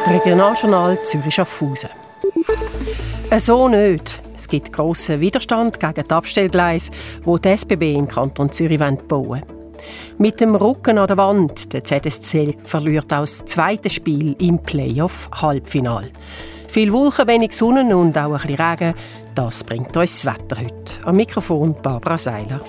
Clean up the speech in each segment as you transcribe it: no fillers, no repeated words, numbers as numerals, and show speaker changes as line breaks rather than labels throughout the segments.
Regionaljournal Zürich-Schaffhausen. So nicht. Es gibt grossen Widerstand gegen die Abstellgleise, die die SBB im Kanton Zürich bauen wollen. Mit dem Rücken an der Wand, der ZSC verliert auch das zweite Spiel im Playoff-Halbfinal. Viel Wolken, wenig Sonne und auch ein bisschen Regen, das bringt uns das Wetter heute. Am Mikrofon Barbara Seiler.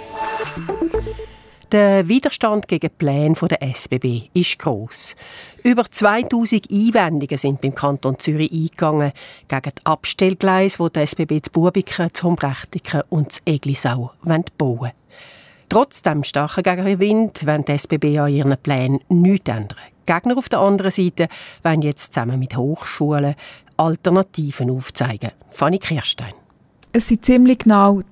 Der Widerstand gegen die Pläne der SBB ist gross. Über 2000 Einwendungen sind beim Kanton Zürich eingegangen gegen die Abstellgleise, die die SBB zu Bubiken, zu Humbrächtiken und zu Eglisau bauen wollen. Trotz dem starken Gegenwind wollen die SBB an ihren Plänen nichts ändern. Die Gegner auf der anderen Seite wollen jetzt zusammen mit Hochschulen Alternativen aufzeigen. Fanny Kirstein.
Es sind ziemlich genau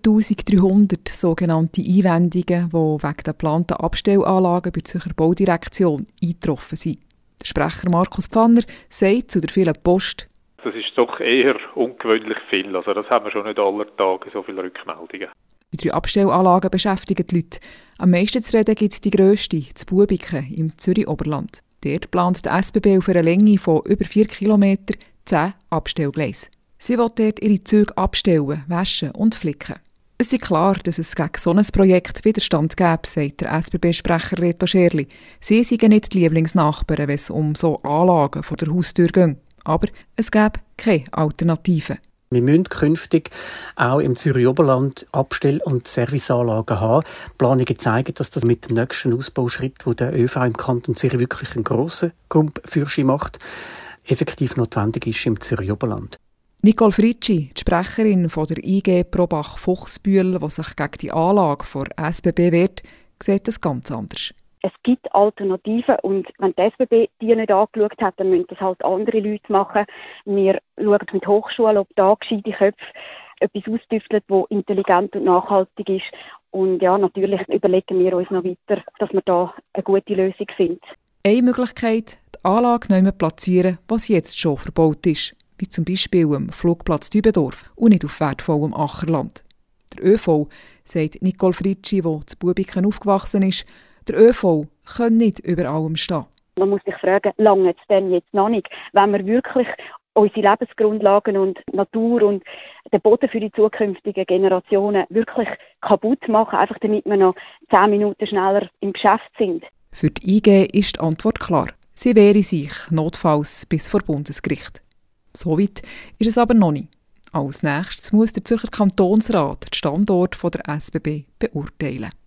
2300 sogenannte Einwendungen, die wegen der geplanten Abstellanlagen bei der Zürcher Baudirektion eingetroffen sind. Der Sprecher Markus Pfanner sagt zu der vielen Post:
Das ist doch eher ungewöhnlich viel. Also das haben wir schon nicht aller Tage, so viele Rückmeldungen.
Die 3 Abstellanlagen beschäftigen die Leute. Am meisten zu reden gibt es die grösste, zu Bubiken im Zürich-Oberland. Dort plant die SBB auf einer Länge von über 4 Kilometern 10 Abstellgleise. Sie will dort ihre Züge abstellen, waschen und flicken. Es ist klar, dass es gegen so ein Projekt Widerstand gäbe, sagt der SBB-Sprecher Reto Scherli. Sie seien nicht die Lieblingsnachbarn, wenn es um so Anlagen vor der Haustür geht. Aber es gäbe keine Alternative.
Wir müssen künftig auch im Zürich-Oberland Abstell- und Serviceanlagen haben. Planungen zeigen, dass das mit dem nächsten Ausbauschritt, wo der ÖV im Kanton Zürich wirklich einen grossen Grundführerschein macht, effektiv notwendig ist im Zürich-Oberland.
Nicole Fritschi, die Sprecherin von der IG Probach-Fuchsbühl, die sich gegen die Anlage der SBB wehrt, sieht das ganz anders.
Es gibt Alternativen und wenn die SBB die nicht angeschaut hat, dann müssen das halt andere Leute machen. Wir schauen mit Hochschulen, ob da gescheite Köpfe etwas austüfteln, das intelligent und nachhaltig ist. Und ja, natürlich überlegen wir uns noch weiter, dass wir da eine gute Lösung finden.
Eine Möglichkeit, die Anlage neu platzieren, was jetzt schon verbaut ist, wie zum Beispiel am Flugplatz Dübendorf und nicht auf wertvollem Ackerland. Der ÖV, sagt Nicole Fritschi, die zu Bubiken aufgewachsen ist, der ÖV kann nicht über allem stehen.
Man muss sich fragen, lange es denn jetzt noch nicht? Wenn wir wirklich unsere Lebensgrundlagen und Natur und den Boden für die zukünftigen Generationen wirklich kaputt machen, einfach damit wir noch 10 Minuten schneller im Geschäft sind.
Für die IG ist die Antwort klar. Sie wehre sich notfalls bis vor Bundesgericht. Soweit ist es aber noch nicht. Als nächstes muss der Zürcher Kantonsrat den Standort der SBB beurteilen.